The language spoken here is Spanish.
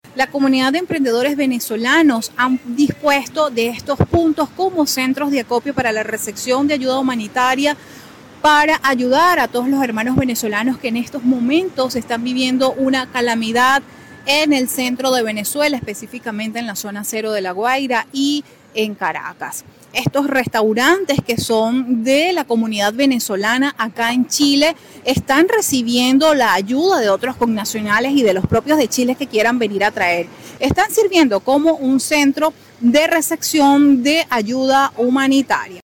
La comunidad de emprendedores venezolanos han dispuesto de estos puntos como centros de acopio para la recepción de ayuda humanitaria para ayudar a todos los hermanos venezolanos que en estos momentos están viviendo una calamidad en el centro de Venezuela, específicamente en la zona cero de La Guaira y en Caracas. Estos restaurantes que son de la comunidad venezolana acá en Chile están recibiendo la ayuda de otros connacionales y de los propios de Chile que quieran venir a traer. Están sirviendo como un centro de recepción de ayuda humanitaria.